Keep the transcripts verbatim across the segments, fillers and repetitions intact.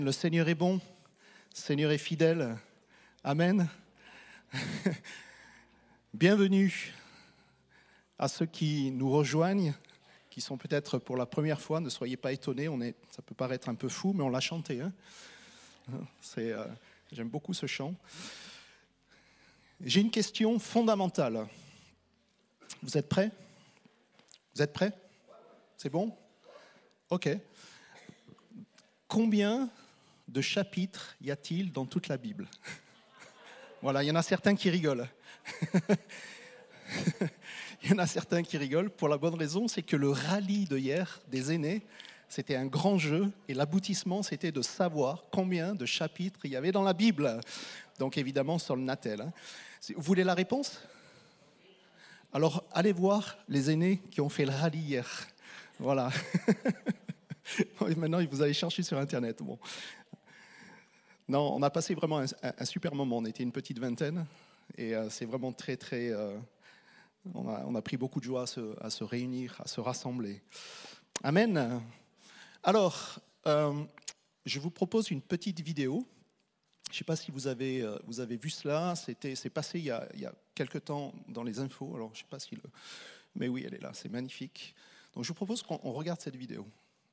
Le Seigneur est bon, le Seigneur est fidèle. Amen. Bienvenue à ceux qui nous rejoignent, qui sont peut-être pour la première fois. Ne soyez pas étonnés, on est, ça peut paraître un peu fou, mais on l'a chanté. Hein. C'est, euh, j'aime beaucoup ce chant. J'ai une question fondamentale. Vous êtes prêts ? Vous êtes prêts ? C'est bon ? Ok. Combien de chapitres y a-t-il dans toute la Bible ? Voilà, il y en a certains qui rigolent. Il y en a certains qui rigolent pour la bonne raison, c'est que le rallye de hier des aînés, c'était un grand jeu et l'aboutissement, c'était de savoir combien de chapitres il y avait dans la Bible. Donc évidemment, sur le Natel. Hein. Vous voulez la réponse ? Alors, allez voir les aînés qui ont fait le rallye hier. Voilà. Maintenant, vous allez chercher sur Internet. Bon. Non, on a passé vraiment un, un super moment. On était une petite vingtaine et euh, c'est vraiment très, très... Euh, on, a, on a pris beaucoup de joie à se, à se réunir, à se rassembler. Amen. Alors, euh, je vous propose une petite vidéo. Je ne sais pas si vous avez, euh, vous avez vu cela. C'était, c'est passé il y, a, il y a quelques temps dans les infos. Alors, je ne sais pas si le... Mais oui, elle est là. C'est magnifique. Donc, je vous propose qu'on on regarde cette vidéo.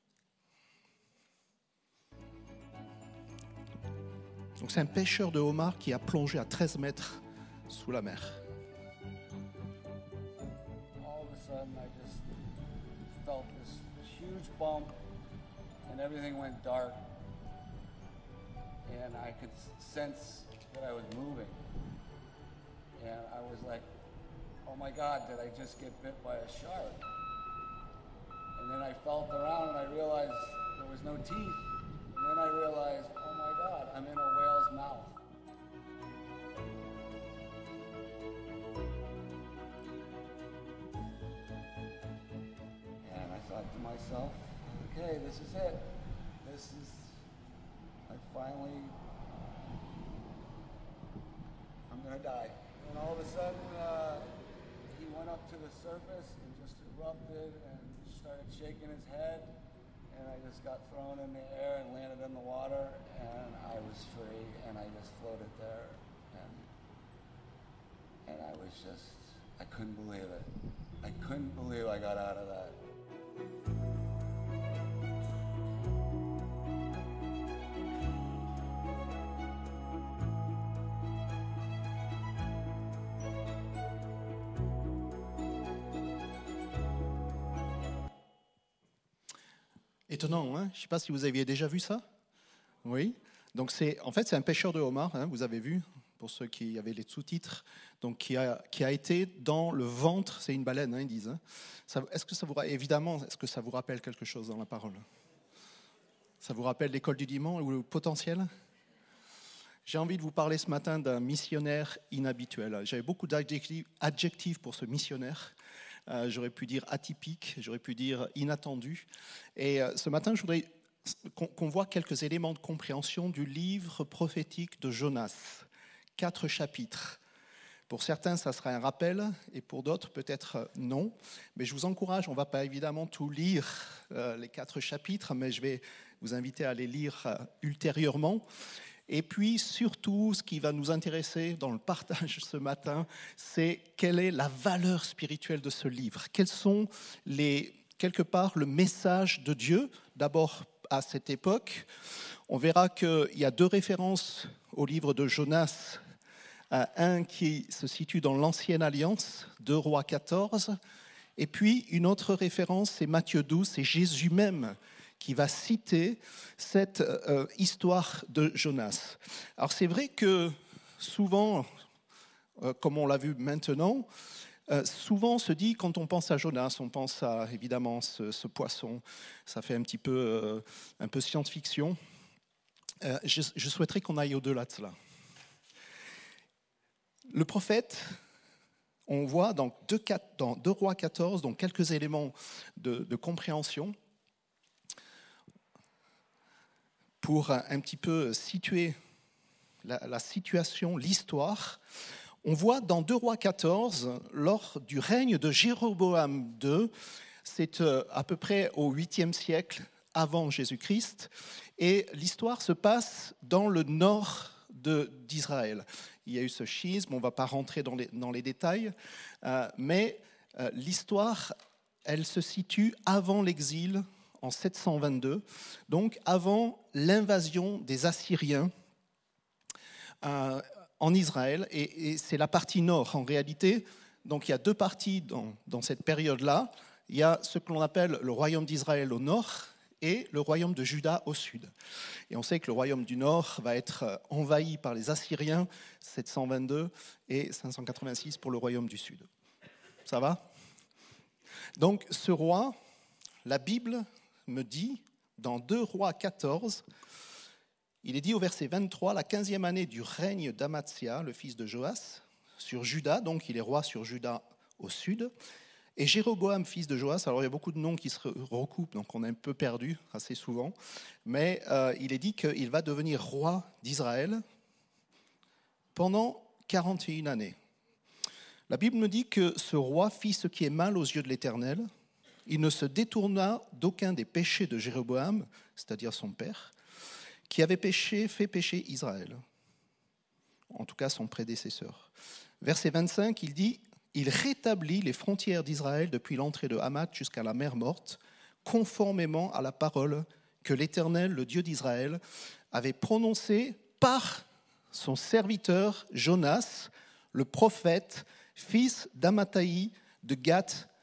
Donc c'est un pêcheur de homards qui a plongé à treize mètres sous la mer. All of a sudden I just felt this huge bump and everything went dark and I could sense that I was moving and I was like, oh my God, did I just get bit by a shark? And then I felt around and I realized there was no teeth. And then I realized, oh my God, I'm in a whale's mouth. And I thought to myself, okay, this is it. This is, I finally, I'm gonna die. And all of a sudden, uh, he went up to the surface and just erupted and started shaking his head. And I just got thrown in the air and landed in the water, and I was free, and I just floated there, and and I was just, I couldn't believe it. I couldn't believe I got out of that. Étonnant, hein ? Je ne sais pas si vous aviez déjà vu ça. Oui. Donc c'est, en fait, c'est un pêcheur de homards. Hein, vous avez vu, pour ceux qui avaient les sous-titres, donc qui a qui a été dans le ventre. C'est une baleine, hein, ils disent. Hein. Ça, est-ce que ça vous évidemment, est-ce que ça vous rappelle quelque chose dans la parole ? Ça vous rappelle l'école du dimanche ou le potentiel ? J'ai envie de vous parler ce matin d'un missionnaire inhabituel. J'avais beaucoup d'adjectifs adjectifs pour ce missionnaire. Euh, j'aurais pu dire atypique, j'aurais pu dire inattendu. Et euh, ce matin, je voudrais qu'on, qu'on voit quelques éléments de compréhension du livre prophétique de Jonas. Quatre chapitres. Pour certains, ça sera un rappel, et pour d'autres, peut-être non. Mais je vous encourage, on ne va pas évidemment tout lire, euh, les quatre chapitres, mais je vais vous inviter à les lire euh, ultérieurement. Et puis, surtout, ce qui va nous intéresser dans le partage ce matin, c'est quelle est la valeur spirituelle de ce livre. Quels sont, les, quelque part, le message de Dieu, d'abord à cette époque. On verra qu'il y a deux références au livre de Jonas. Un qui se situe dans l'Ancienne Alliance, deux Rois quatorze. Et puis, une autre référence, c'est Matthieu douze, c'est Jésus même qui va citer cette euh, histoire de Jonas. Alors c'est vrai que souvent, euh, comme on l'a vu maintenant, euh, souvent on se dit, quand on pense à Jonas, on pense à évidemment ce, ce poisson, ça fait un petit peu, euh, un peu science-fiction. Euh, je, je souhaiterais qu'on aille au-delà de cela. Le prophète, on voit dans deux, dans deux Rois quatorze, donc quelques éléments de, de compréhension, pour un petit peu situer la, la situation, l'histoire. On voit dans deux Rois quatorze, lors du règne de Jéroboam deux, c'est à peu près au huitième siècle avant Jésus-Christ, Et l'histoire se passe dans le nord de, d'Israël. Il y a eu ce schisme, on ne va pas rentrer dans les, dans les détails, euh, mais euh, l'histoire, elle se situe avant l'exil, en sept cent vingt-deux, donc avant l'invasion des Assyriens euh, en Israël, et, et c'est la partie nord. En réalité, donc il y a deux parties dans, dans cette période-là. Il y a ce que l'on appelle le royaume d'Israël au nord et le royaume de Juda au sud. Et on sait que le royaume du nord va être envahi par les Assyriens, sept cent vingt-deux, et cinq cent quatre-vingt-six pour le royaume du sud. Ça va ? Donc ce roi, la Bible me dit, dans deux Rois quatorze, il est dit au verset vingt-trois, la quinzième année du règne d'Amatzia, le fils de Joas, sur Juda, donc il est roi sur Juda au sud, et Jéroboam, fils de Joas, alors il y a beaucoup de noms qui se recoupent, donc on est un peu perdu assez souvent, mais euh, il est dit qu'il va devenir roi d'Israël pendant quarante et une années. La Bible me dit que ce roi fit ce qui est mal aux yeux de l'Éternel. Il ne se détourna d'aucun des péchés de Jéroboam, c'est-à-dire son père, qui avait péché, fait pécher Israël, en tout cas son prédécesseur. Verset vingt-cinq, il dit « Il rétablit les frontières d'Israël depuis l'entrée de Hamath jusqu'à la mer Morte, conformément à la parole que l'Éternel, le Dieu d'Israël, avait prononcée par son serviteur Jonas, le prophète, fils d'Amathaï de Gath-Hépher. »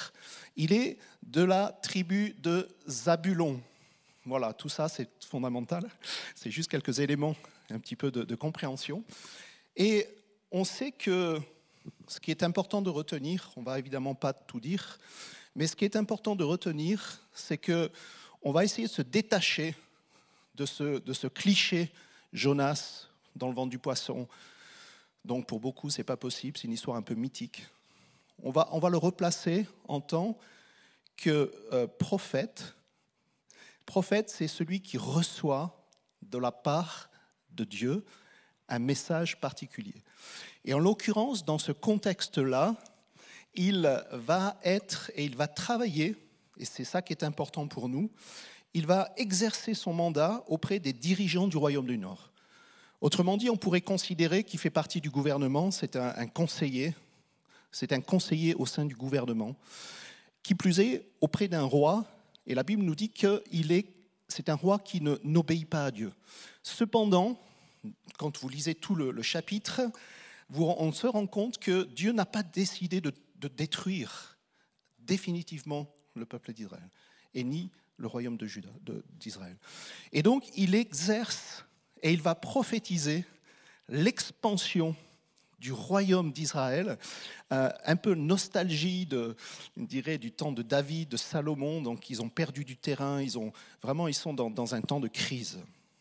Il est de la tribu de Zabulon. Voilà, tout ça, c'est fondamental. C'est juste quelques éléments, un petit peu de, de compréhension. Et on sait que ce qui est important de retenir, on ne va évidemment pas tout dire, mais ce qui est important de retenir, c'est qu'on va essayer de se détacher de ce, de ce cliché Jonas dans le ventre du poisson. Donc pour beaucoup, ce n'est pas possible, c'est une histoire un peu mythique. On va, on va le replacer en tant que euh, prophète. Prophète, c'est celui qui reçoit de la part de Dieu un message particulier. Et en l'occurrence, dans ce contexte-là, il va être et il va travailler, et c'est ça qui est important pour nous, il va exercer son mandat auprès des dirigeants du royaume du Nord. Autrement dit, on pourrait considérer qu'il fait partie du gouvernement, c'est un, un conseiller, c'est un conseiller au sein du gouvernement, qui plus est auprès d'un roi, et la Bible nous dit que il est, c'est un roi qui ne, n'obéit pas à Dieu. Cependant, quand vous lisez tout le, le chapitre, vous, on se rend compte que Dieu n'a pas décidé de, de détruire définitivement le peuple d'Israël, et ni le royaume de Juda, de, d'Israël. Et donc, il exerce et il va prophétiser l'expansion du royaume d'Israël, euh, un peu nostalgie de, je dirais, du temps de David, de Salomon. Donc, ils ont perdu du terrain, ils ont, vraiment, ils sont dans, dans un temps de crise.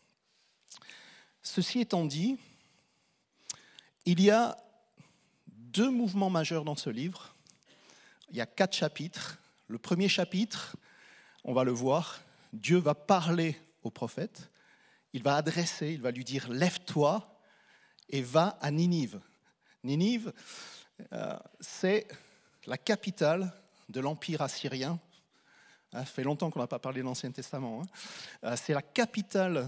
Ceci étant dit, il y a deux mouvements majeurs dans ce livre. Il y a quatre chapitres. Le premier chapitre, on va le voir, Dieu va parler au prophète, il va adresser, il va lui dire « Lève-toi et va à Ninive ». Ninive, euh, c'est la capitale de l'Empire assyrien. Ça fait longtemps qu'on n'a pas parlé de l'Ancien Testament. Hein. Euh, c'est la capitale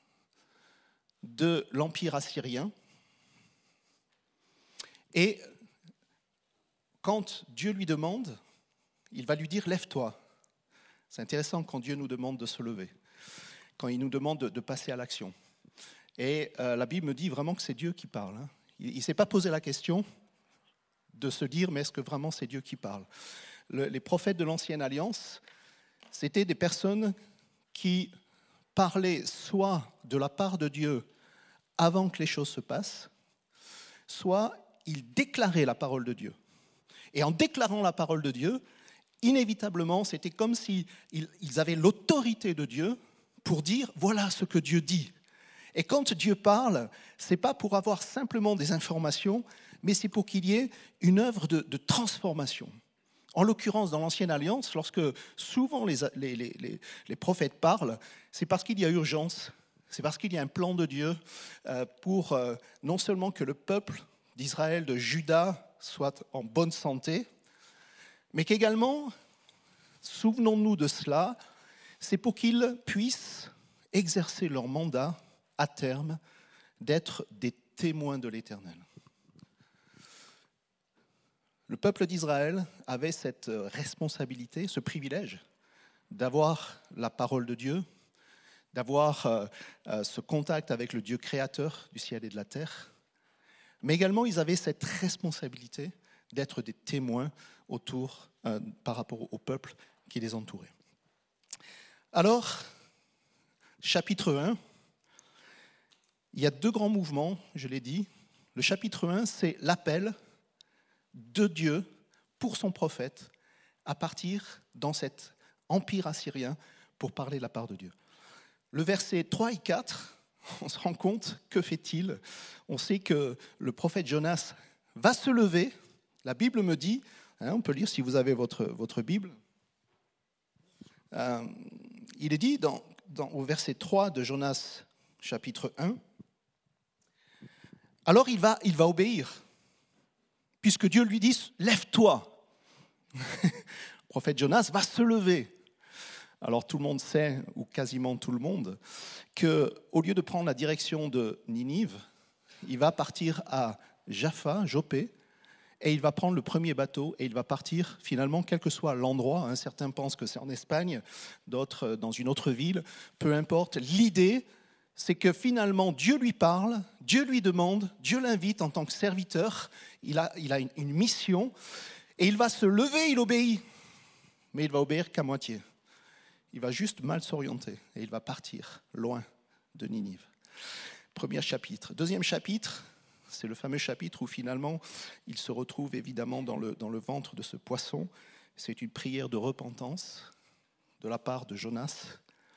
de l'Empire assyrien. Et quand Dieu lui demande, il va lui dire « Lève-toi ». C'est intéressant quand Dieu nous demande de se lever, quand il nous demande de, de passer à l'action. Et euh, la Bible me dit vraiment que c'est Dieu qui parle. Hein. Il ne s'est pas posé la question de se dire, mais est-ce que vraiment c'est Dieu qui parle ? Le, les prophètes de l'Ancienne Alliance, c'était des personnes qui parlaient soit de la part de Dieu avant que les choses se passent, soit ils déclaraient la parole de Dieu. Et en déclarant la parole de Dieu, inévitablement, c'était comme s'ils ils avaient l'autorité de Dieu pour dire « voilà ce que Dieu dit ». Et quand Dieu parle, ce n'est pas pour avoir simplement des informations, mais c'est pour qu'il y ait une œuvre de, de transformation. En l'occurrence, dans l'Ancienne Alliance, lorsque souvent les, les, les, les prophètes parlent, c'est parce qu'il y a urgence, c'est parce qu'il y a un plan de Dieu euh, pour euh, non seulement que le peuple d'Israël, de Juda, soit en bonne santé, mais qu'également, souvenons-nous de cela, c'est pour qu'ils puissent exercer leur mandat à terme d'être des témoins de l'Éternel. Le peuple d'Israël avait cette responsabilité, ce privilège d'avoir la parole de Dieu, d'avoir euh, euh, ce contact avec le Dieu créateur du ciel et de la terre, mais également ils avaient cette responsabilité d'être des témoins autour, euh, par rapport au peuple qui les entourait. Alors, chapitre un, il y a deux grands mouvements, je l'ai dit. Le chapitre un, c'est l'appel de Dieu pour son prophète à partir dans cet empire assyrien pour parler de la part de Dieu. Le verset trois et quatre, on se rend compte, que fait-il ? On sait que le prophète Jonas va se lever. La Bible me dit, hein, on peut lire si vous avez votre, votre Bible, euh, il est dit dans, dans, au verset trois de Jonas chapitre un, alors il va, il va obéir, puisque Dieu lui dit « Lève-toi ». Le prophète Jonas va se lever. Alors tout le monde sait, ou quasiment tout le monde, qu'au lieu de prendre la direction de Ninive, il va partir à Jaffa, Joppé, et il va prendre le premier bateau et il va partir finalement, quel que soit l'endroit. Hein, certains pensent que c'est en Espagne, d'autres dans une autre ville, peu importe. L'idée, c'est que finalement Dieu lui parle, Dieu lui demande, Dieu l'invite en tant que serviteur, il a, il a une, une mission, et il va se lever, il obéit, mais il va obéir qu'à moitié. Il va juste mal s'orienter et il va partir loin de Ninive. Premier chapitre. Deuxième chapitre, c'est le fameux chapitre où finalement il se retrouve évidemment dans le, dans le ventre de ce poisson. C'est une prière de repentance de la part de Jonas.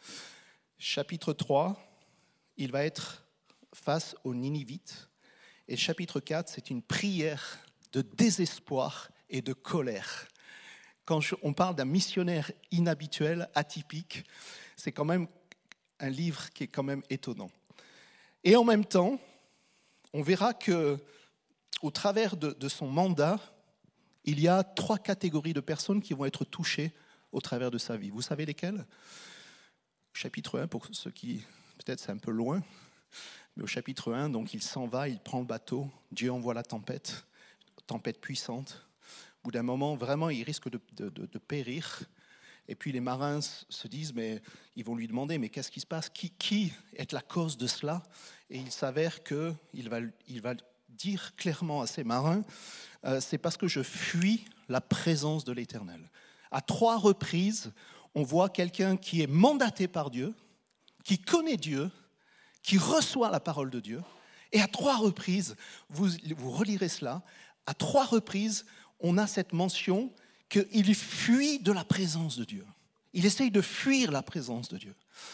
Chapitre trois, il va être face aux Ninivites. Et chapitre quatre, c'est une prière de désespoir et de colère. Quand on parle d'un missionnaire inhabituel, atypique, c'est quand même un livre qui est quand même étonnant. Et en même temps, on verra qu'au travers de, de son mandat, il y a trois catégories de personnes qui vont être touchées au travers de sa vie. Vous savez lesquelles ? Chapitre un, pour ceux qui, peut-être c'est un peu loin, mais au chapitre un, donc il s'en va, il prend le bateau, Dieu envoie la tempête, tempête puissante. Au bout d'un moment, vraiment, il risque de, de, de, de périr. Et puis les marins se disent, mais ils vont lui demander, mais qu'est-ce qui se passe ? Qui, qui est la cause de cela ? Et il s'avère qu'il va, il va dire clairement à ces marins, euh, c'est parce que je fuis la présence de l'Éternel. À trois reprises, on voit quelqu'un qui est mandaté par Dieu, qui connaît Dieu, qui reçoit la parole de Dieu. Et à trois reprises, vous, vous relirez cela, à trois reprises, on a cette mention qu'il fuit de la présence de Dieu. Il essaye de fuir la présence de Dieu.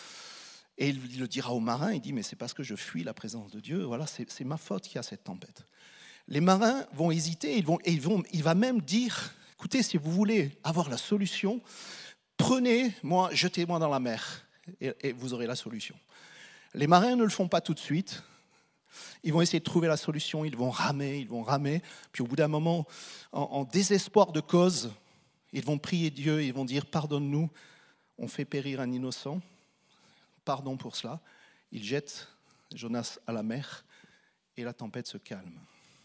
Et il le dira aux marins, il dit, mais c'est parce que je fuis la présence de Dieu, voilà, c'est, c'est ma faute qu'il y a cette tempête. Les marins vont hésiter, ils vont, et ils vont, il va même dire, écoutez, si vous voulez avoir la solution, prenez-moi, jetez-moi dans la mer, et, et vous aurez la solution. Les marins ne le font pas tout de suite. Ils vont essayer de trouver la solution, ils vont ramer, ils vont ramer. Puis au bout d'un moment, en, en désespoir de cause, ils vont prier Dieu, ils vont dire « Pardonne-nous, on fait périr un innocent, pardon pour cela ». Ils jettent Jonas à la mer et la tempête se calme.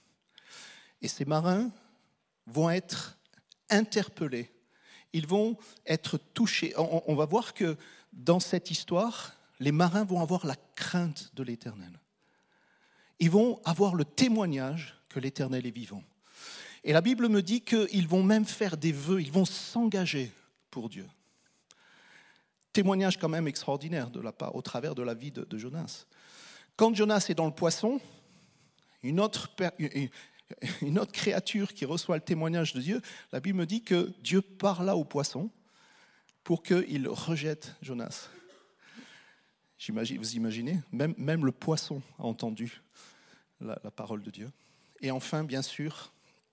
Et ces marins vont être interpellés, ils vont être touchés. On, on va voir que dans cette histoire, les marins vont avoir la crainte de l'Éternel. Ils vont avoir le témoignage que l'Éternel est vivant. Et la Bible me dit qu'ils vont même faire des vœux, ils vont s'engager pour Dieu. Témoignage quand même extraordinaire de la part, au travers de la vie de, de Jonas. Quand Jonas est dans le poisson, une autre, une autre créature qui reçoit le témoignage de Dieu, la Bible me dit que Dieu parla au poisson pour qu'il rejette Jonas. J'imagine, vous imaginez, même, même le poisson a entendu la, la parole de Dieu. Et enfin, bien sûr,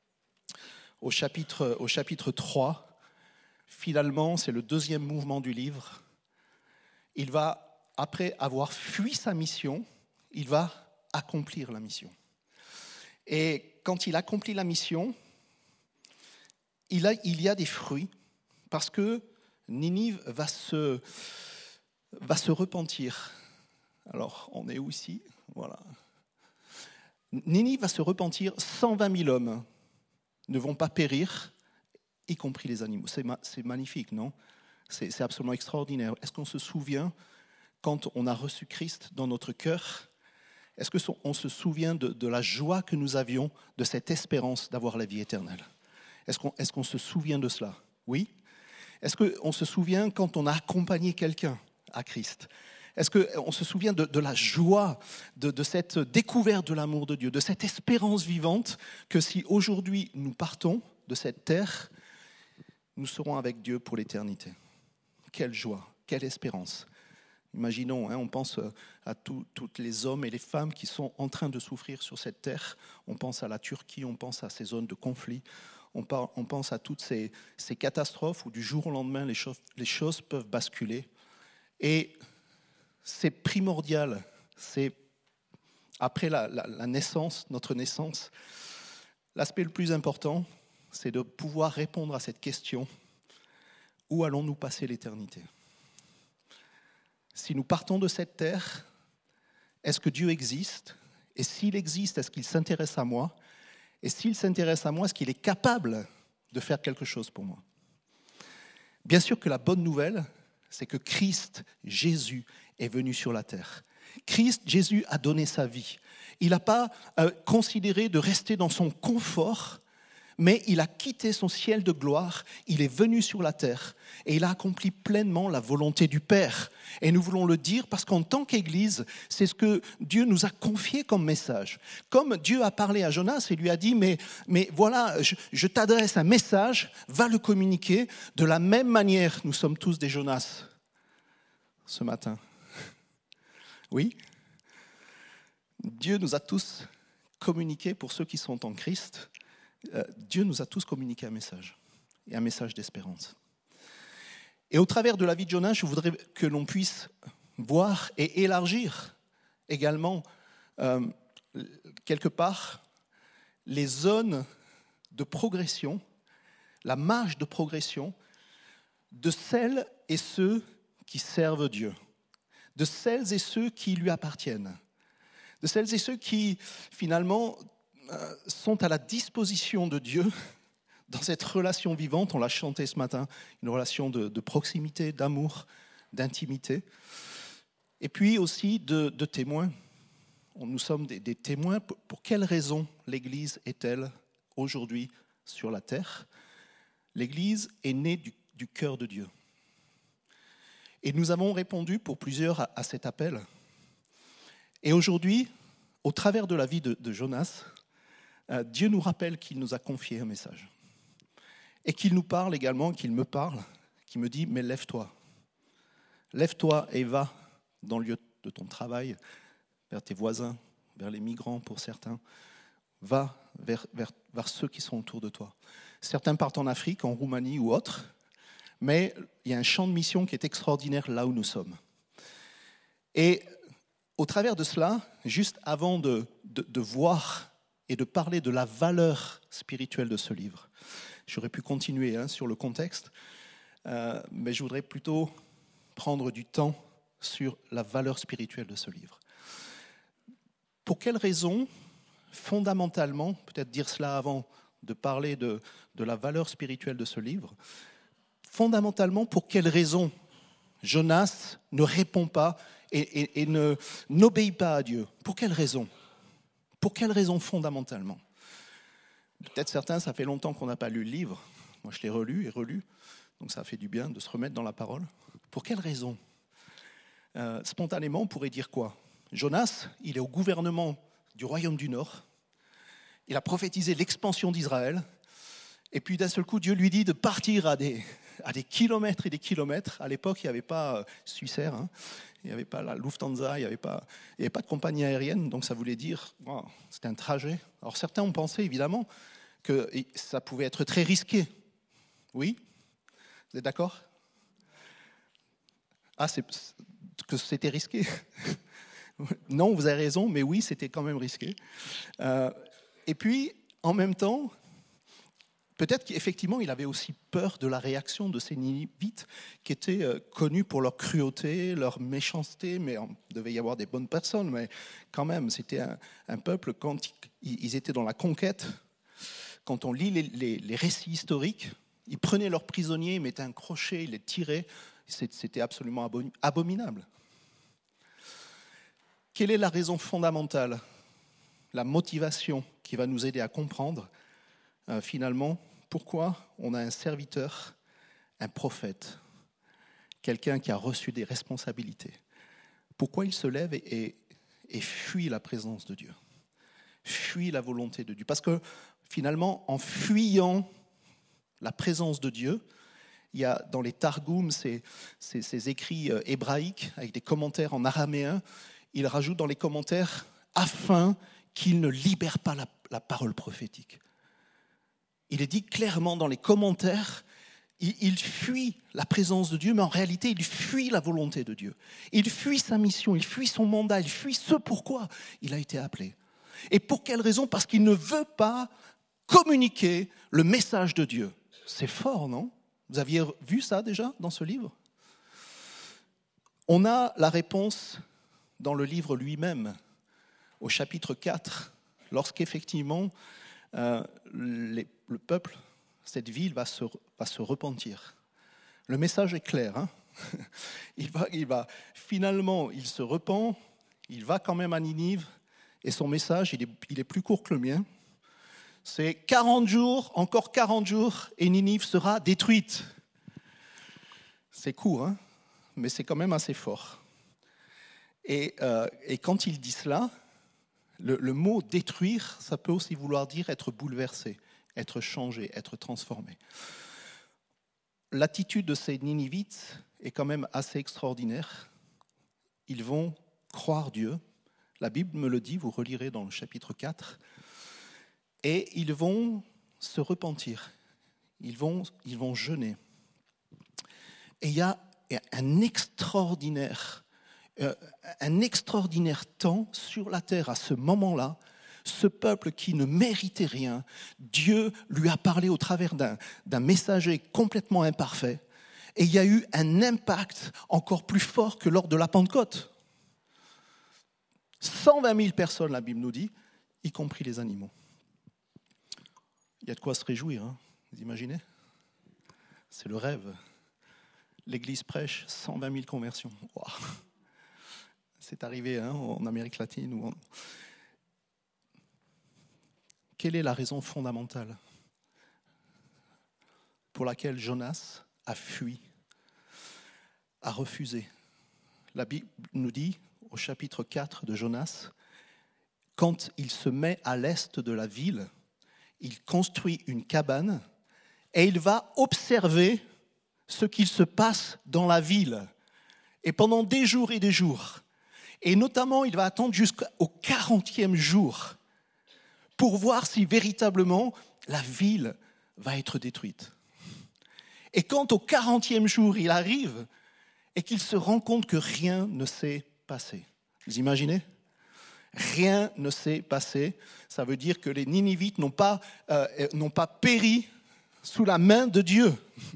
au chapitre, au chapitre trois, finalement, c'est le deuxième mouvement du livre. Il va, après avoir fui sa mission, il va accomplir la mission. Et quand il accomplit la mission, il, a, il y a des fruits, parce que Ninive va se... va se repentir. Alors, on est où ici? Voilà. Ninive va se repentir, cent vingt mille hommes ne vont pas périr, y compris les animaux. C'est, ma- c'est magnifique, non? c'est, c'est absolument extraordinaire. Est-ce qu'on se souvient, quand on a reçu Christ dans notre cœur, est-ce qu'on se souvient de, de la joie que nous avions, de cette espérance d'avoir la vie éternelle? Est-ce qu'on, est-ce qu'on se souvient de cela? Oui? Est-ce qu'on se souvient quand on a accompagné quelqu'un à Christ? Est-ce qu'on se souvient de, de la joie, de, de cette découverte de l'amour de Dieu, de cette espérance vivante que si aujourd'hui nous partons de cette terre, nous serons avec Dieu pour l'éternité? Quelle joie, quelle espérance! Imaginons, hein, on pense à tous les hommes et les femmes qui sont en train de souffrir sur cette terre. On pense à la Turquie, on pense à ces zones de conflit. On, par, on pense à toutes ces, ces catastrophes où du jour au lendemain, les choses, les choses peuvent basculer. Et c'est primordial, c'est après la, la, la naissance, notre naissance, l'aspect le plus important, c'est de pouvoir répondre à cette question: où allons-nous passer l'éternité? Si nous partons de cette terre, est-ce que Dieu existe? Et s'il existe, est-ce qu'il s'intéresse à moi? Et s'il s'intéresse à moi, est-ce qu'il est capable de faire quelque chose pour moi? Bien sûr que la bonne nouvelle, c'est que Christ, Jésus, est venu sur la terre. Christ, Jésus, a donné sa vie. Il n'a pas euh, considéré de rester dans son confort, mais il a quitté son ciel de gloire, il est venu sur la terre et il a accompli pleinement la volonté du Père. Et nous voulons le dire parce qu'en tant qu'Église, c'est ce que Dieu nous a confié comme message. Comme Dieu a parlé à Jonas et lui a dit, mais, mais voilà, je, je t'adresse un message, va le communiquer. De la même manière, nous sommes tous des Jonas ce matin. Oui, Dieu nous a tous communiqué, pour ceux qui sont en Christ, euh, Dieu nous a tous communiqué un message, et un message d'espérance. Et au travers de la vie de Jonas, je voudrais que l'on puisse voir et élargir également, euh, quelque part, les zones de progression, la marge de progression de celles et ceux qui servent Dieu, de celles et ceux qui lui appartiennent, de celles et ceux qui, finalement, euh, sont à la disposition de Dieu dans cette relation vivante. On l'a chanté ce matin, une relation de, de proximité, d'amour, d'intimité, et puis aussi de, de témoins. Nous sommes des, des témoins. Pour, pour quelle raison l'Église est-elle aujourd'hui sur la terre? L'Église est née du, du cœur de Dieu. Et nous avons répondu pour plusieurs à, à cet appel. Et aujourd'hui, au travers de la vie de, de Jonas, euh, Dieu nous rappelle qu'il nous a confié un message. Et qu'il nous parle également, qu'il me parle, qu'il me dit, mais lève-toi. Lève-toi et va dans le lieu de ton travail, vers tes voisins, vers les migrants pour certains. Va vers, vers, vers ceux qui sont autour de toi. Certains partent en Afrique, en Roumanie ou autre, mais il y a un champ de mission qui est extraordinaire là où nous sommes. Et au travers de cela, juste avant de, de, de voir et de parler de la valeur spirituelle de ce livre, j'aurais pu continuer hein, sur le contexte, euh, mais je voudrais plutôt prendre du temps sur la valeur spirituelle de ce livre. Pour quelles raisons, fondamentalement, peut-être dire cela avant de parler de, de la valeur spirituelle de ce livre, fondamentalement, pour quelles raisons Jonas ne répond pas et, et, et ne, n'obéit pas à Dieu? Pour quelles raisons? Pour quelles raisons fondamentalement? Peut-être certains, ça fait longtemps qu'on n'a pas lu le livre. Moi, je l'ai relu et relu, donc ça fait du bien de se remettre dans la parole. Pour quelles raisons? euh, Spontanément, on pourrait dire quoi? Jonas, il est au gouvernement du royaume du Nord. Il a prophétisé l'expansion d'Israël. Et puis d'un seul coup, Dieu lui dit de partir à des, à des kilomètres et des kilomètres. À l'époque, il n'y avait pas euh, Swissair, hein. Il n'y avait pas la Lufthansa, il n'y avait pas, il n'y avait pas de compagnie aérienne. Donc ça voulait dire, wow, c'était un trajet. Alors certains ont pensé évidemment que ça pouvait être très risqué. Oui? Vous êtes d'accord? Ah, c'est, que c'était risqué? Non, vous avez raison, mais oui, c'était quand même risqué. Euh, et puis, en même temps, Peut-être qu'effectivement, il avait aussi peur de la réaction de ces Ninivites qui étaient euh, connus pour leur cruauté, leur méchanceté, mais il devait y avoir des bonnes personnes, mais quand même, c'était un, un peuple, quand ils, ils étaient dans la conquête, quand on lit les, les, les récits historiques, ils prenaient leurs prisonniers, ils mettaient un crochet, ils les tiraient, c'était absolument abominable. Quelle est la raison fondamentale, la motivation qui va nous aider à comprendre euh, finalement pourquoi on a un serviteur, un prophète, quelqu'un qui a reçu des responsabilités? Pourquoi il se lève et, et, et fuit la présence de Dieu, fuit la volonté de Dieu? Parce que finalement, en fuyant la présence de Dieu, il y a dans les Targums ces, ces, ces écrits euh, hébraïques avec des commentaires en araméen. Il rajoute dans les commentaires « afin qu'il ne libère pas la, la parole prophétique ». Il est dit clairement dans les commentaires, il, il fuit la présence de Dieu, mais en réalité, il fuit la volonté de Dieu. Il fuit sa mission, il fuit son mandat, il fuit ce pourquoi il a été appelé. Et pour quelle raison? Parce qu'il ne veut pas communiquer le message de Dieu. C'est fort, non? Vous aviez vu ça déjà dans ce livre? On a la réponse dans le livre lui-même, au chapitre quatre, lorsqu'effectivement euh, les, le peuple, cette ville va se, va se repentir. Le message est clair. Hein? il, va, il va, finalement, il se repent, il va quand même à Ninive, et son message, il est, il est plus court que le mien. C'est quarante jours, encore quarante jours, et Ninive sera détruite. C'est court, hein, mais c'est quand même assez fort. Et, euh, et quand il dit cela, le, le mot « détruire », ça peut aussi vouloir dire être bouleversé, être changé, être transformé. L'attitude de ces Ninivites est quand même assez extraordinaire. Ils vont croire Dieu. La Bible me le dit, vous relirez dans le chapitre quatre. Et ils vont se repentir. Ils vont, ils vont jeûner. Et il y a un extraordinaire, euh, un extraordinaire temps sur la terre à ce moment-là. Ce peuple qui ne méritait rien, Dieu lui a parlé au travers d'un, d'un messager complètement imparfait. Et il y a eu un impact encore plus fort que lors de la Pentecôte. cent vingt mille personnes, la Bible nous dit, y compris les animaux. Il y a de quoi se réjouir, hein, vous imaginez? C'est le rêve. L'Église prêche cent vingt mille conversions. Wow. C'est arrivé hein, en Amérique latine. Ou en... Quelle est la raison fondamentale pour laquelle Jonas a fui, a refusé? La Bible nous dit, au chapitre quatre de Jonas, quand il se met à l'est de la ville, il construit une cabane et il va observer ce qu'il se passe dans la ville. Et pendant des jours et des jours. Et notamment, il va attendre jusqu'au quarantième jour pour voir si véritablement la ville va être détruite. Et quand au quarantième jour, il arrive et qu'il se rend compte que rien ne s'est passé. Vous imaginez ? Rien ne s'est passé. Ça veut dire que les Ninivites n'ont pas, euh, n'ont pas péri sous la main de Dieu.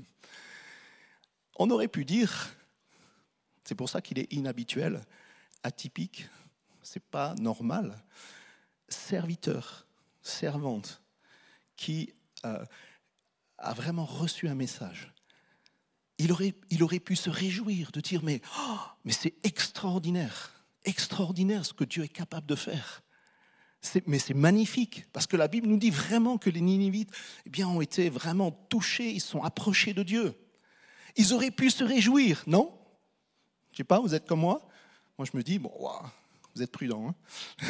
On aurait pu dire, c'est pour ça qu'il est inhabituel, atypique, c'est pas normal, serviteur, servante, qui euh, a vraiment reçu un message. Il aurait, il aurait pu se réjouir de dire, mais, oh, mais c'est extraordinaire, extraordinaire ce que Dieu est capable de faire. C'est, mais c'est magnifique, parce que la Bible nous dit vraiment que les Ninivites eh bien, ont été vraiment touchés, ils sont approchés de Dieu. Ils auraient pu se réjouir, non? Je ne sais pas, vous êtes comme moi? Moi, je me dis, bon, wow, vous êtes prudents. Hein?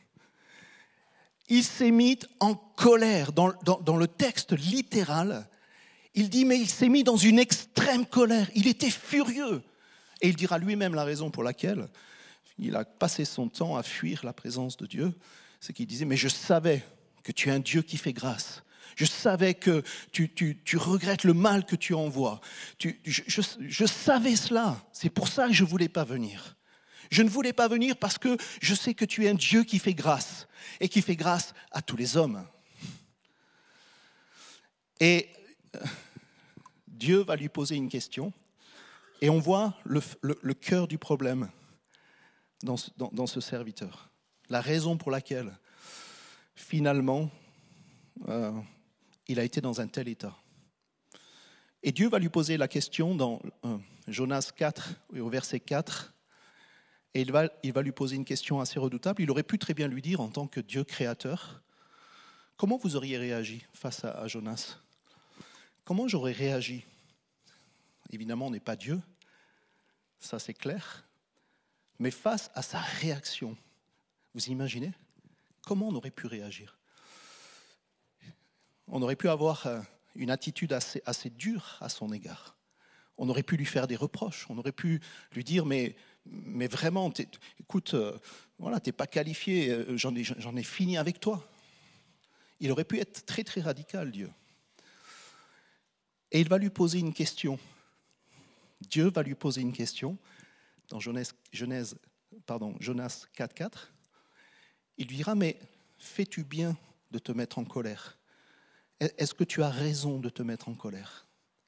Il s'est mis en colère. Dans, dans, dans le texte littéral, il dit, mais il s'est mis dans une extrême colère. Il était furieux. Et il dira lui-même la raison pour laquelle il a passé son temps à fuir la présence de Dieu. C'est qu'il disait, mais je savais que tu es un Dieu qui fait grâce. Je savais que tu, tu, tu regrettes le mal que tu envoies. Tu, je, je, je savais cela. C'est pour ça que je ne voulais pas venir. Je ne voulais pas venir parce que je sais que tu es un Dieu qui fait grâce et qui fait grâce à tous les hommes. Et Dieu va lui poser une question, et on voit le, le, le cœur du problème dans ce, dans, dans ce serviteur. La raison pour laquelle, finalement, euh, il a été dans un tel état. Et Dieu va lui poser la question dans euh, Jonas quatre, au verset quatre, et il va, il va lui poser une question assez redoutable. Il aurait pu très bien lui dire, en tant que Dieu créateur, comment vous auriez réagi face à, à Jonas ? Comment j'aurais réagi ? Évidemment, on n'est pas Dieu, ça c'est clair, mais face à sa réaction, vous imaginez ? Comment on aurait pu réagir ? On aurait pu avoir une attitude assez, assez dure à son égard. On aurait pu lui faire des reproches. On aurait pu lui dire, mais, mais vraiment, t'es, écoute, euh, voilà, t'es pas qualifié, j'en ai, j'en ai fini avec toi. Il aurait pu être très, très radical, Dieu. Et il va lui poser une question. Dieu va lui poser une question dans Genèse, Genèse, pardon, Jonas quatre quatre. Il lui dira, mais fais-tu bien de te mettre en colère ? Est-ce que tu as raison de te mettre en colère ?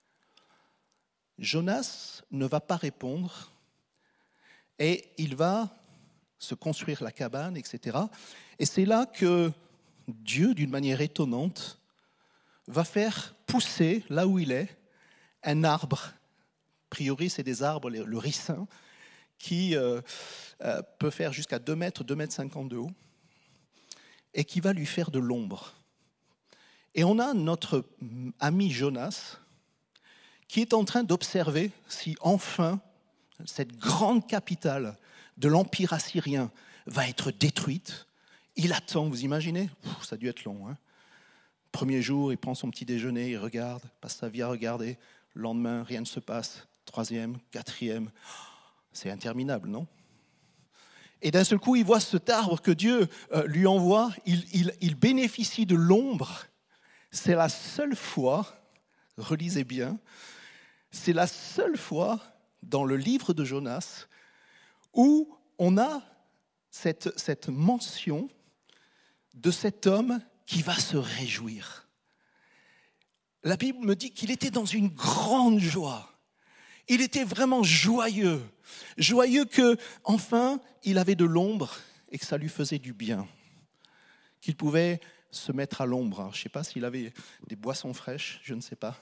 Jonas ne va pas répondre et il va se construire la cabane, et cetera. Et c'est là que Dieu, d'une manière étonnante, va faire pousser, là où il est, un arbre. A priori, c'est des arbres, le ricin, qui euh, euh, peut faire jusqu'à deux mètres, deux mètres cinquante de haut, et qui va lui faire de l'ombre. Et on a notre ami Jonas qui est en train d'observer si enfin cette grande capitale de l'Empire assyrien va être détruite. Il attend, vous imaginez ? Ouf, ça a dû être long. Hein ? Premier jour, il prend son petit déjeuner, il regarde, passe sa vie à regarder. Le lendemain, rien ne se passe. Troisième, quatrième, c'est interminable, non ? Et d'un seul coup, il voit cet arbre que Dieu euh, lui envoie, il, il, il bénéficie de l'ombre. C'est la seule fois, relisez bien, c'est la seule fois dans le livre de Jonas où on a cette, cette mention de cet homme qui va se réjouir. La Bible me dit qu'il était dans une grande joie. Il était vraiment joyeux. Joyeux que, enfin, il avait de l'ombre et que ça lui faisait du bien. Qu'il pouvait se mettre à l'ombre. Alors, je ne sais pas s'il avait des boissons fraîches, je ne sais pas.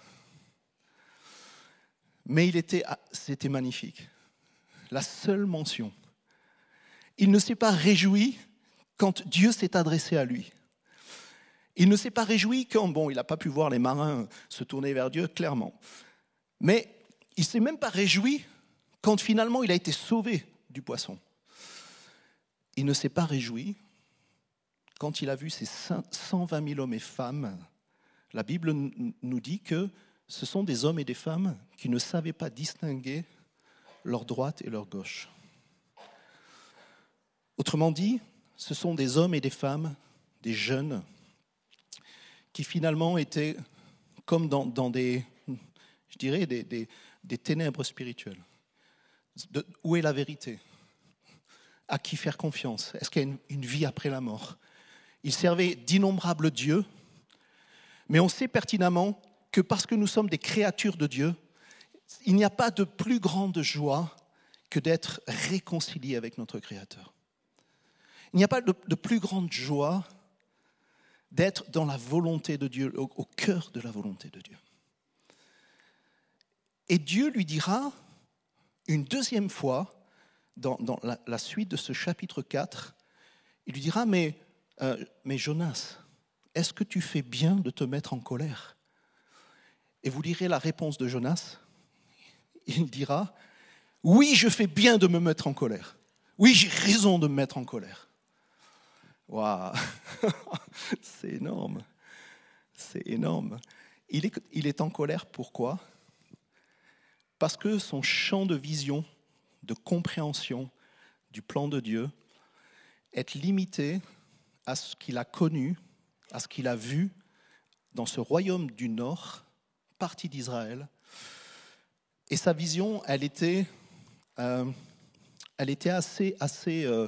Mais il était, c'était magnifique. La seule mention. Il ne s'est pas réjoui quand Dieu s'est adressé à lui. Il ne s'est pas réjoui quand, bon, il n'a pas pu voir les marins se tourner vers Dieu, clairement. Mais il ne s'est même pas réjoui quand finalement il a été sauvé du poisson. Il ne s'est pas réjoui quand il a vu ces cent vingt mille hommes et femmes. La Bible nous dit que ce sont des hommes et des femmes qui ne savaient pas distinguer leur droite et leur gauche. Autrement dit, ce sont des hommes et des femmes, des jeunes, qui finalement étaient comme dans, dans des, je dirais, des, des, des ténèbres spirituelles. De, où est la vérité ? À qui faire confiance ? Est-ce qu'il y a une, une vie après la mort ? Ils servaient d'innombrables dieux, mais on sait pertinemment que parce que nous sommes des créatures de Dieu, il n'y a pas de plus grande joie que d'être réconciliés avec notre Créateur. Il n'y a pas de, de plus grande joie d'être dans la volonté de Dieu, au, au cœur de la volonté de Dieu. Et Dieu lui dira une deuxième fois, dans, dans la, la suite de ce chapitre quatre, il lui dira, mais, euh, mais Jonas, est-ce que tu fais bien de te mettre en colère ? Et vous lirez la réponse de Jonas. Il dira, oui, je fais bien de me mettre en colère. Oui, j'ai raison de me mettre en colère. Waouh, c'est énorme, c'est énorme. Il est, il est en colère, pourquoi ? Parce que son champ de vision, de compréhension du plan de Dieu est limité à ce qu'il a connu, à ce qu'il a vu dans ce royaume du Nord, partie d'Israël. Et sa vision, elle était, euh, elle était assez, assez euh,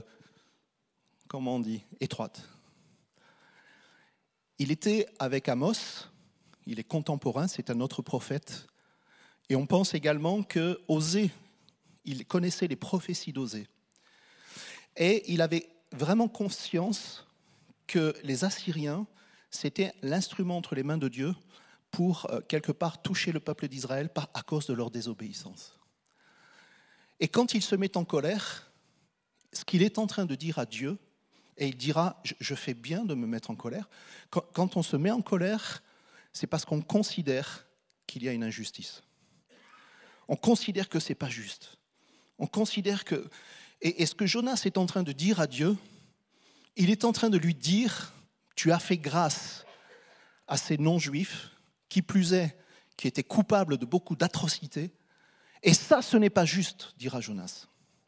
comment on dit, étroite. Il était avec Amos, il est contemporain, c'est un autre prophète. Et on pense également que Osée, il connaissait les prophéties d'Osée. Et il avait vraiment conscience que les Assyriens, c'était l'instrument entre les mains de Dieu pour, euh, quelque part, toucher le peuple d'Israël par, à cause de leur désobéissance. Et quand il se met en colère, ce qu'il est en train de dire à Dieu, et il dira, je, je fais bien de me mettre en colère, quand, quand on se met en colère, c'est parce qu'on considère qu'il y a une injustice. On considère que ce n'est pas juste. On considère que... Et, et ce que Jonas est en train de dire à Dieu, il est en train de lui dire, tu as fait grâce à ces non-juifs, qui plus est, qui étaient coupables de beaucoup d'atrocités, et ça, ce n'est pas juste, dira Jonas.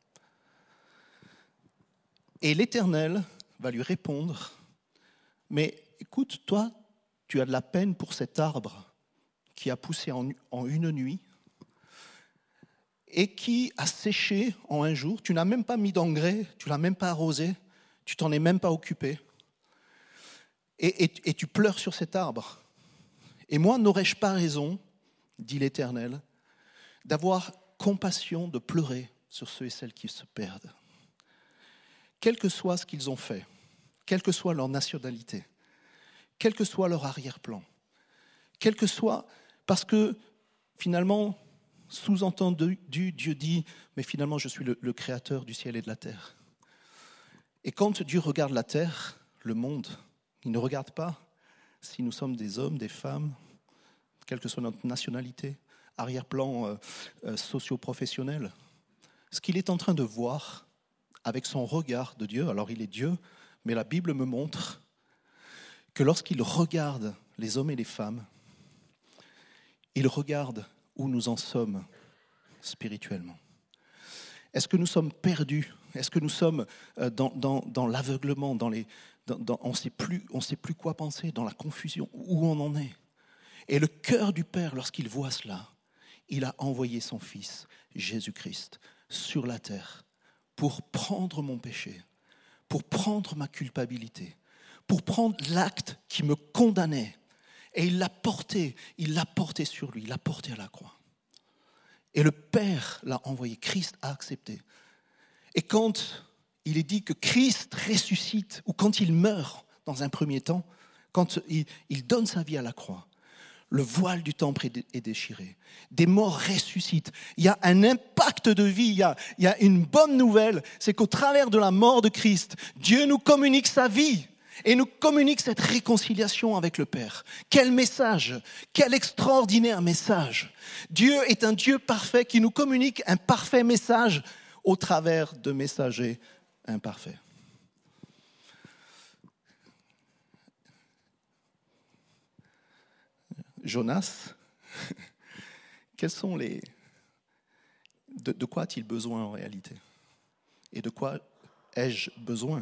Et l'Éternel va lui répondre, mais écoute, toi, tu as de la peine pour cet arbre qui a poussé en, en une nuit et qui a séché en un jour. Tu n'as même pas mis d'engrais, tu ne l'as même pas arrosé, tu t'en es même pas occupé. Et, et, et tu pleures sur cet arbre. Et moi, n'aurais-je pas raison, dit l'Éternel, d'avoir compassion, de pleurer sur ceux et celles qui se perdent. Quel que soit ce qu'ils ont fait, quelle que soit leur nationalité, quel que soit leur arrière-plan, quel que soit, parce que finalement, sous-entendu, Dieu dit, mais finalement je suis le, le créateur du ciel et de la terre. Et quand Dieu regarde la terre, le monde, il ne regarde pas si nous sommes des hommes, des femmes, quelle que soit notre nationalité, arrière-plan euh, euh, socio-professionnel. Ce qu'il est en train de voir avec son regard de Dieu, alors il est Dieu, mais la Bible me montre que lorsqu'il regarde les hommes et les femmes, il regarde où nous en sommes spirituellement. Est-ce que nous sommes perdus? Est-ce que nous sommes dans, dans, dans l'aveuglement, dans les, dans, dans, on ne sait plus, on sait plus quoi penser, dans la confusion, où on en est? Et le cœur du Père, lorsqu'il voit cela, il a envoyé son Fils, Jésus-Christ, sur la terre pour prendre mon péché, pour prendre ma culpabilité, pour prendre l'acte qui me condamnait. Et il l'a porté, il l'a porté sur lui, il l'a porté à la croix. Et le Père l'a envoyé, Christ a accepté. Et quand il est dit que Christ ressuscite, ou quand il meurt dans un premier temps, quand il, il donne sa vie à la croix, le voile du temple est déchiré. Des morts ressuscitent. Il y a un impact de vie, il y a, il y a une bonne nouvelle, c'est qu'au travers de la mort de Christ, Dieu nous communique sa vie et nous communique cette réconciliation avec le Père. Quel message, quel extraordinaire message. Dieu est un Dieu parfait qui nous communique un parfait message au travers de messagers imparfaits. Jonas, quels sont les... De, de quoi a-t-il besoin en réalité? Et de quoi ai-je besoin?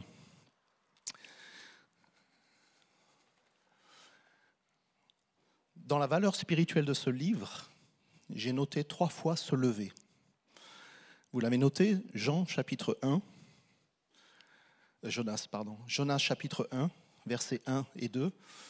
Dans la valeur spirituelle de ce livre, j'ai noté trois fois se lever. Vous l'avez noté, Jean chapitre un, Jonas, pardon, Jonas chapitre un, versets un et deux.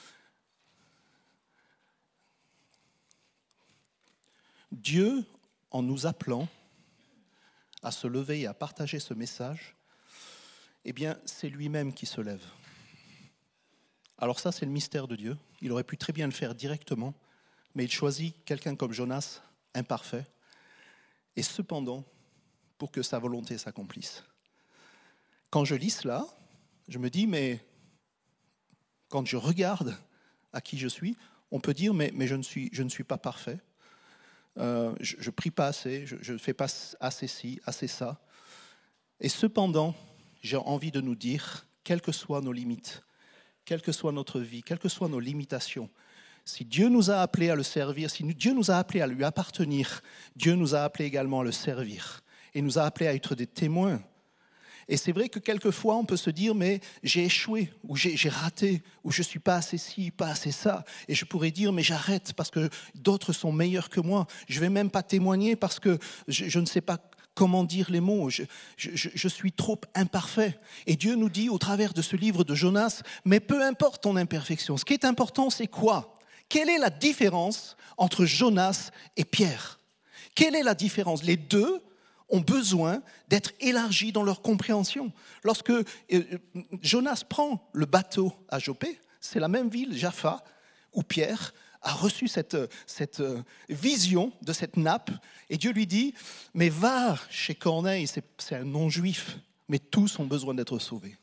Dieu, en nous appelant à se lever et à partager ce message, eh bien, c'est lui-même qui se lève. Alors ça, c'est le mystère de Dieu. Il aurait pu très bien le faire directement, mais il choisit quelqu'un comme Jonas, imparfait, et cependant, pour que sa volonté s'accomplisse. Quand je lis cela, je me dis, mais quand je regarde à qui je suis, on peut dire, mais, mais je, ne suis, je ne suis pas parfait. Euh, je ne prie pas assez, je ne fais pas assez ci, assez ça. Et cependant, j'ai envie de nous dire, quelles que soient nos limites, quelle que soit notre vie, quelles que soient nos limitations, si Dieu nous a appelés à le servir, si Dieu nous a appelés à lui appartenir, Dieu nous a appelés également à le servir et nous a appelés à être des témoins. Et c'est vrai que quelquefois, on peut se dire, mais j'ai échoué, ou j'ai, j'ai raté, ou je ne suis pas assez ci, pas assez ça. Et je pourrais dire, mais j'arrête parce que d'autres sont meilleurs que moi. Je ne vais même pas témoigner parce que je, je ne sais pas comment dire les mots. Je, je, je suis trop imparfait. Et Dieu nous dit, au travers de ce livre de Jonas, mais peu importe ton imperfection. Ce qui est important, c'est quoi ? Quelle est la différence entre Jonas et Pierre? Quelle est la différence? Les deux ont besoin d'être élargis dans leur compréhension. Lorsque euh, Jonas prend le bateau à Joppé, c'est la même ville, Jaffa, où Pierre a reçu cette, cette vision de cette nappe, et Dieu lui dit, mais va chez Corneille, c'est, c'est un non-juif, mais tous ont besoin d'être sauvés.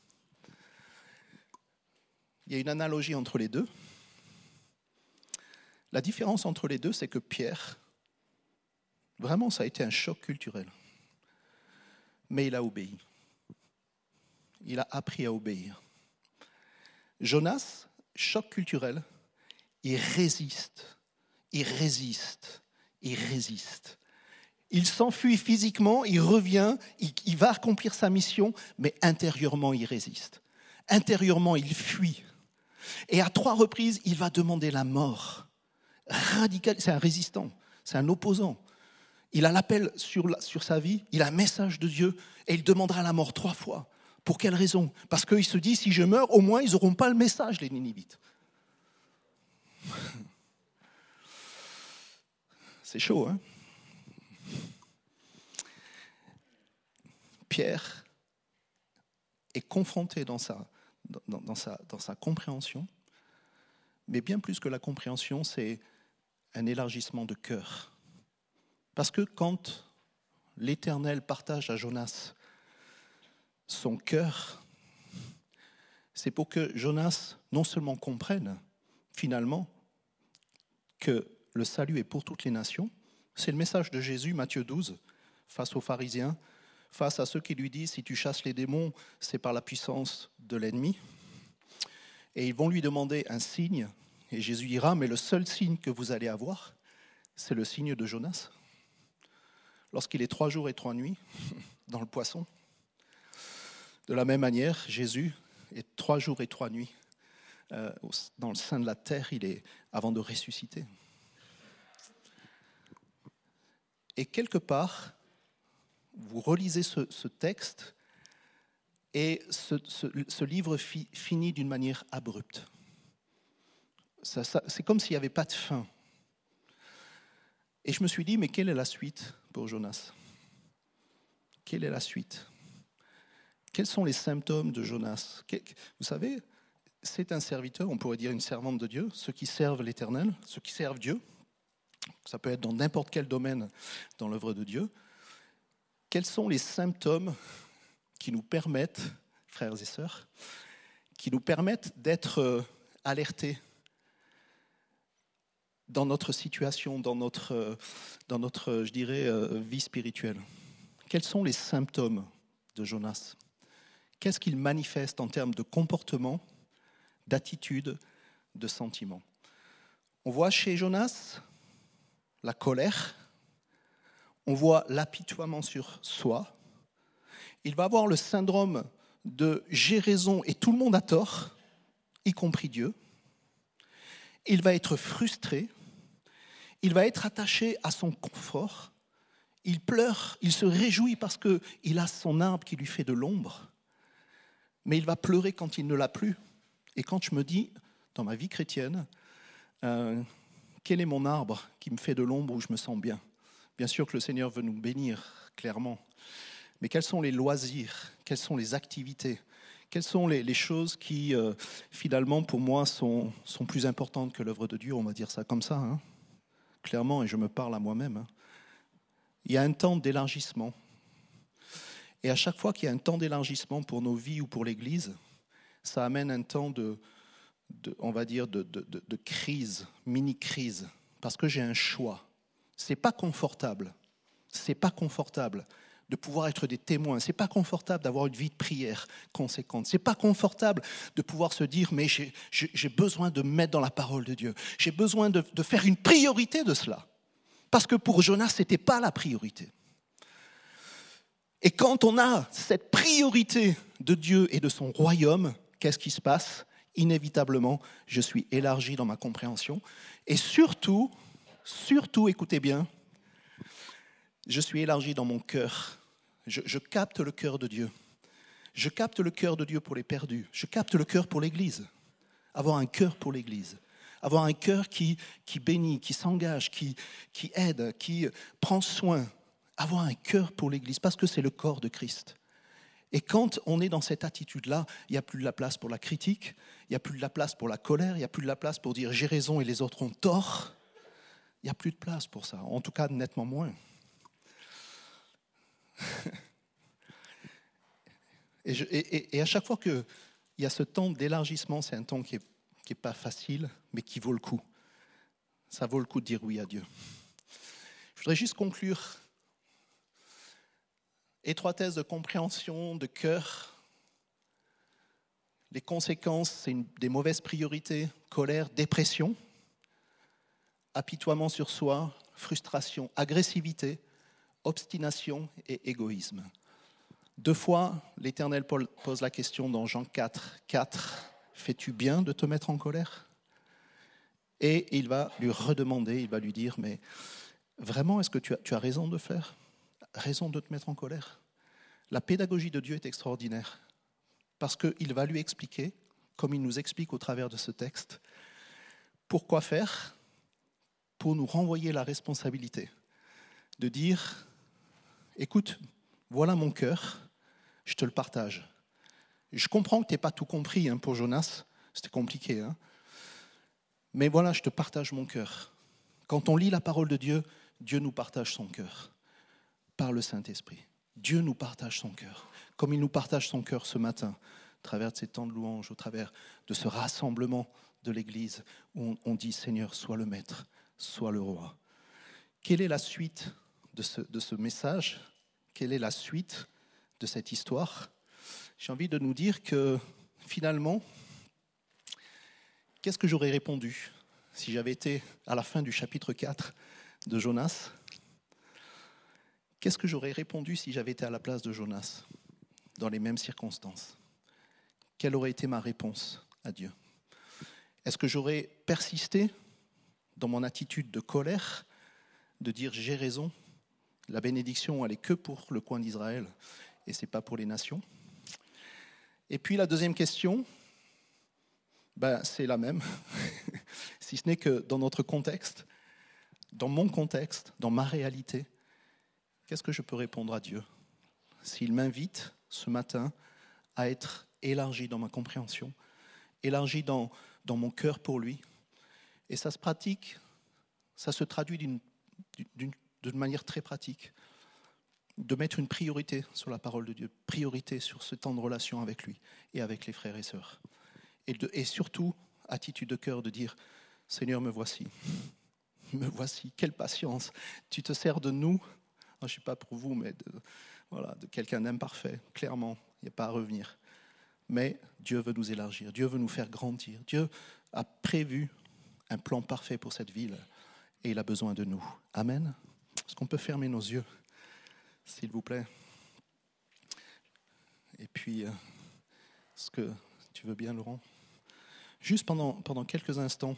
Il y a une analogie entre les deux. La différence entre les deux, c'est que Pierre, vraiment, ça a été un choc culturel. Mais il a obéi. Il a appris à obéir. Jonas, choc culturel, il résiste, il résiste, il résiste. Il s'enfuit physiquement, il revient, il, il va accomplir sa mission, mais intérieurement, il résiste. Intérieurement, il fuit. Et à trois reprises, il va demander la mort. Radical, c'est un résistant, c'est un opposant. Il a l'appel sur, la, sur sa vie, il a un message de Dieu, et il demandera la mort trois fois. Pour quelle raison? Parce qu'il se dit, si je meurs, au moins, ils n'auront pas le message, les Ninivites. C'est chaud, hein? Pierre est confronté dans sa, dans, dans, sa, dans sa compréhension, mais bien plus que la compréhension, c'est un élargissement de cœur. Parce que quand l'Éternel partage à Jonas son cœur, c'est pour que Jonas non seulement comprenne finalement que le salut est pour toutes les nations. C'est le message de Jésus, Matthieu douze, face aux pharisiens, face à ceux qui lui disent, si tu chasses les démons, c'est par la puissance de l'ennemi. Et ils vont lui demander un signe, et Jésus dira, mais le seul signe que vous allez avoir, c'est le signe de Jonas. Lorsqu'il est trois jours et trois nuits dans le poisson, de la même manière, Jésus est trois jours et trois nuits euh, dans le sein de la terre, il est avant de ressusciter. Et quelque part, vous relisez ce, ce texte et ce, ce, ce livre fi, finit d'une manière abrupte. Ça, ça, c'est comme s'il n'y avait pas de fin. Et je me suis dit, mais quelle est la suite pour Jonas? Quelle est la suite? Quels sont les symptômes de Jonas? Vous savez, c'est un serviteur, on pourrait dire une servante de Dieu, ceux qui servent l'Éternel, ceux qui servent Dieu. Ça peut être dans n'importe quel domaine dans l'œuvre de Dieu. Quels sont les symptômes qui nous permettent, frères et sœurs, qui nous permettent d'être alertés dans notre situation, dans notre, dans notre, je dirais, vie spirituelle? Quels sont les symptômes de Jonas? Qu'est-ce qu'il manifeste en termes de comportement, d'attitude, de sentiment? On voit chez Jonas la colère, on voit l'apitoiement sur soi. Il va avoir le syndrome de « j'ai raison et tout le monde a tort », y compris Dieu. Il va être frustré, il va être attaché à son confort, il pleure, il se réjouit parce qu'il a son arbre qui lui fait de l'ombre, mais il va pleurer quand il ne l'a plus. Et quand je me dis, dans ma vie chrétienne, euh, quel est mon arbre qui me fait de l'ombre où je me sens bien? Bien sûr que le Seigneur veut nous bénir, clairement. Mais quels sont les loisirs? Quelles sont les activités? Quelles sont les, les choses qui, euh, finalement, pour moi, sont, sont plus importantes que l'œuvre de Dieu? On va dire ça comme ça, hein, clairement, et je me parle à moi-même. Hein. Il y a un temps d'élargissement. Et à chaque fois qu'il y a un temps d'élargissement pour nos vies ou pour l'Église, ça amène un temps de, de on va dire, de, de, de, de crise, mini-crise, parce que j'ai un choix. C'est pas confortable. C'est pas confortable de pouvoir être des témoins. C'est pas confortable d'avoir une vie de prière conséquente. C'est pas confortable de pouvoir se dire, mais j'ai, j'ai besoin de me mettre dans la parole de Dieu. J'ai besoin de, de faire une priorité de cela. Parce que pour Jonas, c'était pas la priorité. Et quand on a cette priorité de Dieu et de son royaume, qu'est-ce qui se passe? Inévitablement, je suis élargi dans ma compréhension. Et surtout, surtout, écoutez bien, je suis élargi dans mon cœur. Je, je capte le cœur de Dieu. Je capte le cœur de Dieu pour les perdus. Je capte le cœur pour l'Église. Avoir un cœur pour l'Église. Avoir un cœur qui, qui bénit, qui s'engage, qui, qui aide, qui prend soin. Avoir un cœur pour l'Église, parce que c'est le corps de Christ. Et quand on est dans cette attitude-là, il n'y a plus de la place pour la critique, il n'y a plus de la place pour la colère, il n'y a plus de la place pour dire « j'ai raison et les autres ont tort ». Il n'y a plus de place pour ça, en tout cas nettement moins. et, je, et, et à chaque fois qu'il y a ce temps d'élargissement, c'est un temps qui n'est qui est pas facile, mais qui vaut le coup. Ça vaut le coup de dire oui à Dieu. Je voudrais juste conclure. Étroitesse de compréhension, de cœur. Les conséquences, c'est une, des mauvaises priorités, colère, dépression, apitoiement sur soi, frustration, agressivité, obstination et égoïsme. Deux fois, l'Éternel pose la question dans Jean quatre, quatre, « Fais-tu bien de te mettre en colère ?» Et il va lui redemander, il va lui dire, « Mais vraiment, est-ce que tu as, tu as raison de faire ? Raison de te mettre en colère ?» La pédagogie de Dieu est extraordinaire parce qu'il va lui expliquer, comme il nous explique au travers de ce texte, pourquoi faire, pour nous renvoyer la responsabilité, de dire, écoute, voilà mon cœur, je te le partage. Je comprends que tu n'aies pas tout compris hein, pour Jonas, c'était compliqué, hein, mais voilà, je te partage mon cœur. Quand on lit la parole de Dieu, Dieu nous partage son cœur par le Saint-Esprit. Dieu nous partage son cœur, comme il nous partage son cœur ce matin, à travers de ces temps de louange, au travers de ce rassemblement de l'Église, où on, on dit « Seigneur, sois le maître, sois le roi ». Quelle est la suite de ce, de ce message ? Quelle est la suite de cette histoire ? J'ai envie de nous dire que, finalement, qu'est-ce que j'aurais répondu si j'avais été à la fin du chapitre quatre de Jonas ? Qu'est-ce que j'aurais répondu si j'avais été à la place de Jonas, dans les mêmes circonstances ? Quelle aurait été ma réponse à Dieu ? Est-ce que j'aurais persisté dans mon attitude de colère, de dire j'ai raison, la bénédiction elle est que pour le coin d'Israël et c'est pas pour les nations ? Et puis la deuxième question, ben, c'est la même, si ce n'est que dans notre contexte, dans mon contexte, dans ma réalité, qu'est-ce que je peux répondre à Dieu s'il m'invite ce matin à être élargi dans ma compréhension, élargi dans, dans mon cœur pour lui. Et ça se pratique, ça se traduit d'une, d'une, d'une manière très pratique, de mettre une priorité sur la parole de Dieu, priorité sur ce temps de relation avec lui et avec les frères et sœurs. Et, de, et surtout, attitude de cœur de dire « Seigneur, me voici, me voici, quelle patience, tu te sers de nous. » Je ne suis pas pour vous, mais de, voilà, de quelqu'un d'imparfait, clairement, il n'y a pas à revenir. Mais Dieu veut nous élargir, Dieu veut nous faire grandir. Dieu a prévu un plan parfait pour cette ville et il a besoin de nous. Amen. Est-ce qu'on peut fermer nos yeux, s'il vous plaît ? Et puis, est-ce que tu veux bien, Laurent ? Juste pendant, pendant quelques instants,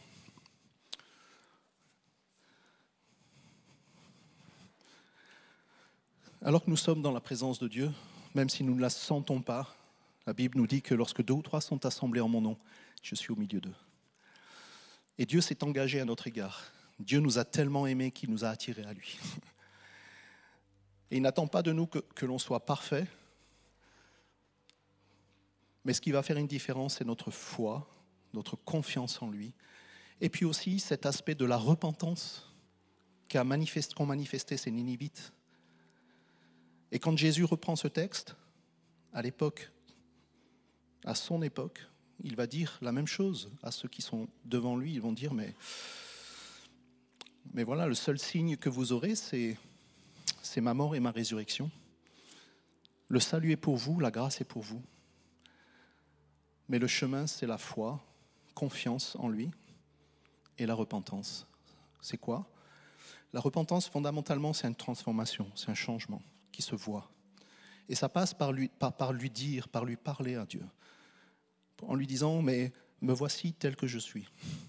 alors que nous sommes dans la présence de Dieu, même si nous ne la sentons pas, la Bible nous dit que lorsque deux ou trois sont assemblés en mon nom, je suis au milieu d'eux. Et Dieu s'est engagé à notre égard. Dieu nous a tellement aimés qu'il nous a attirés à lui. Et il n'attend pas de nous que, que l'on soit parfait, mais ce qui va faire une différence, c'est notre foi, notre confiance en lui, et puis aussi cet aspect de la repentance qu'a manifesté, qu'ont manifesté ces Ninivites. Et quand Jésus reprend ce texte, à l'époque, à son époque, il va dire la même chose à ceux qui sont devant lui. Ils vont dire, mais, mais voilà, le seul signe que vous aurez, c'est, c'est ma mort et ma résurrection. Le salut est pour vous, la grâce est pour vous. Mais le chemin, c'est la foi, confiance en lui et la repentance. C'est quoi ? La repentance, fondamentalement, c'est une transformation, c'est un changement qui se voit. Et ça passe par lui, par, par lui dire, par lui parler à Dieu. En lui disant, mais me voici tel que je suis.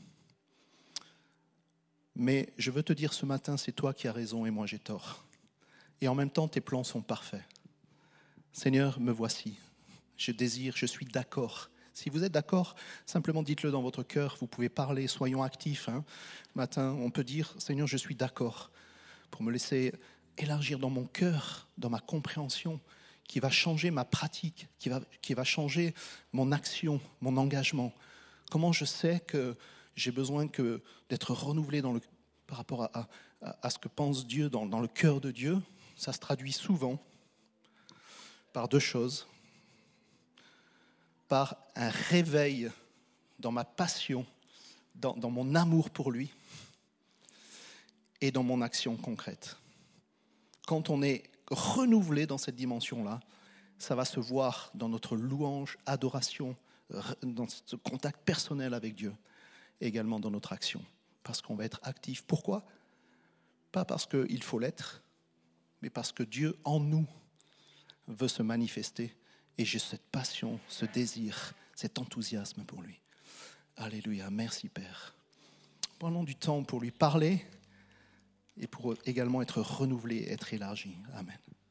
Mais je veux te dire ce matin, c'est toi qui as raison et moi j'ai tort. Et en même temps, tes plans sont parfaits. Seigneur, me voici. Je désire, je suis d'accord. Si vous êtes d'accord, simplement dites-le dans votre cœur. Vous pouvez parler, soyons actifs. Hein. Matin, on peut dire, Seigneur, je suis d'accord pour me laisser élargir dans mon cœur, dans ma compréhension, qui va changer ma pratique, qui va, qui va changer mon action, mon engagement. Comment je sais que j'ai besoin que, d'être renouvelé dans le, par rapport à, à, à ce que pense Dieu dans, dans le cœur de Dieu. Ça se traduit souvent par deux choses. Par un réveil dans ma passion, dans, dans mon amour pour lui et dans mon action concrète. Quand on est renouvelé dans cette dimension-là, ça va se voir dans notre louange, adoration, dans ce contact personnel avec Dieu, et également dans notre action, parce qu'on va être actif. Pourquoi ? Pas parce qu'il faut l'être, mais parce que Dieu en nous veut se manifester. Et j'ai cette passion, ce désir, cet enthousiasme pour lui. Alléluia, merci Père. Prenons du temps pour lui parler et pour également être renouvelé, être élargi. Amen.